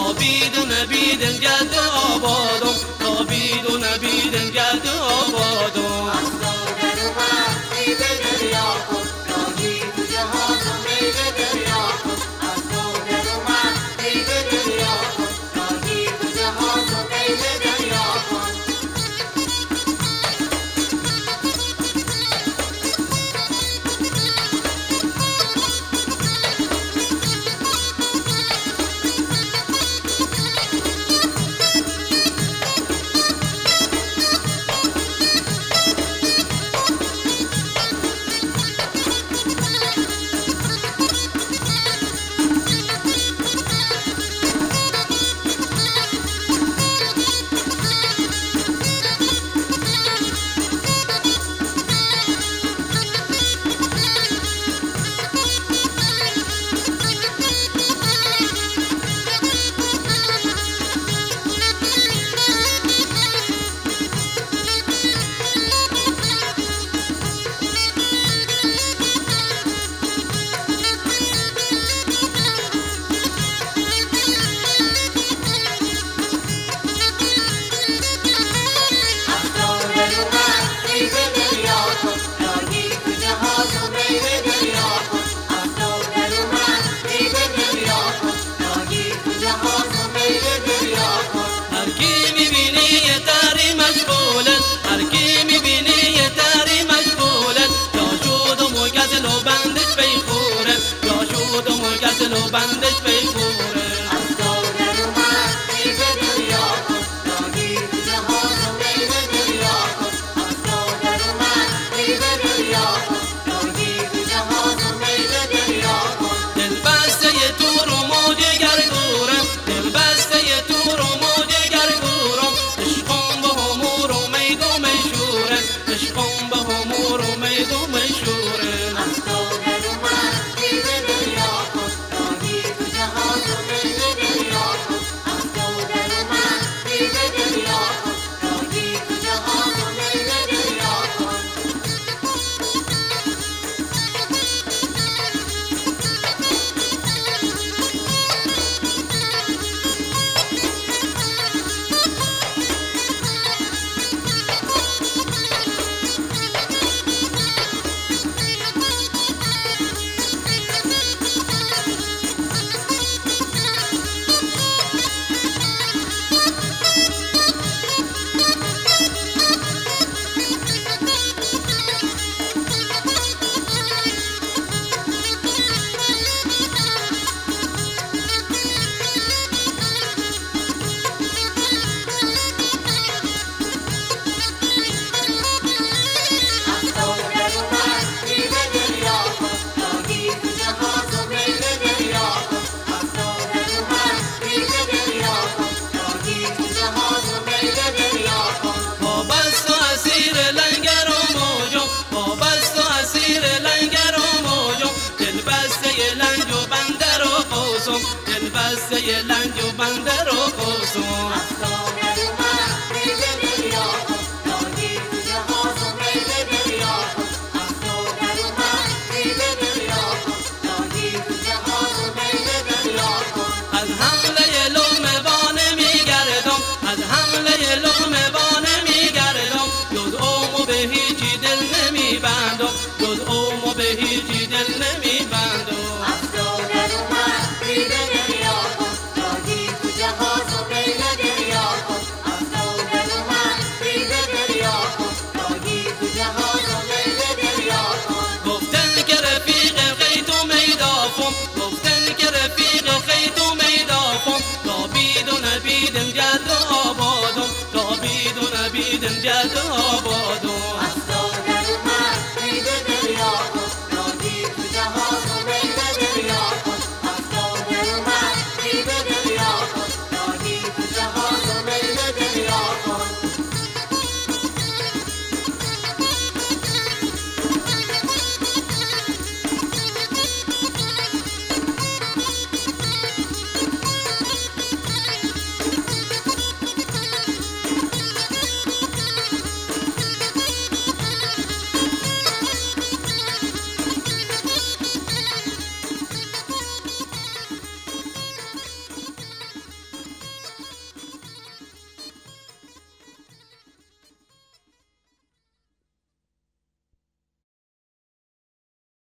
نابید و نبیدن گرد آبادم نابید و نبیدن گرد آبادم از دادر من میوه دریا کن راهی تو جهاز و میوه دریا کن از دادر من میوه دریا کن راهی تو جهاز و میوه دریا کن و بندش بیخوره از دادر من میوه دریا کن راهی تو جهاز و میوه دریا کن از دادر من میوه دریا کن راهی تو جهاز و میوه دریا کن دل بسته تو رو موج گرگورم دل بسته تو رو موج گرگورم عشقم به همور و میدو میشورم عشقم به همور و میدو میشورم از دادر من میوه دریا کن راهی تو جهاز و میوه دریا کن از دادر من میوه دریا کن راهی تو جهاز و میوه دریا کن دل بسته لنگ و بنده رو قوسم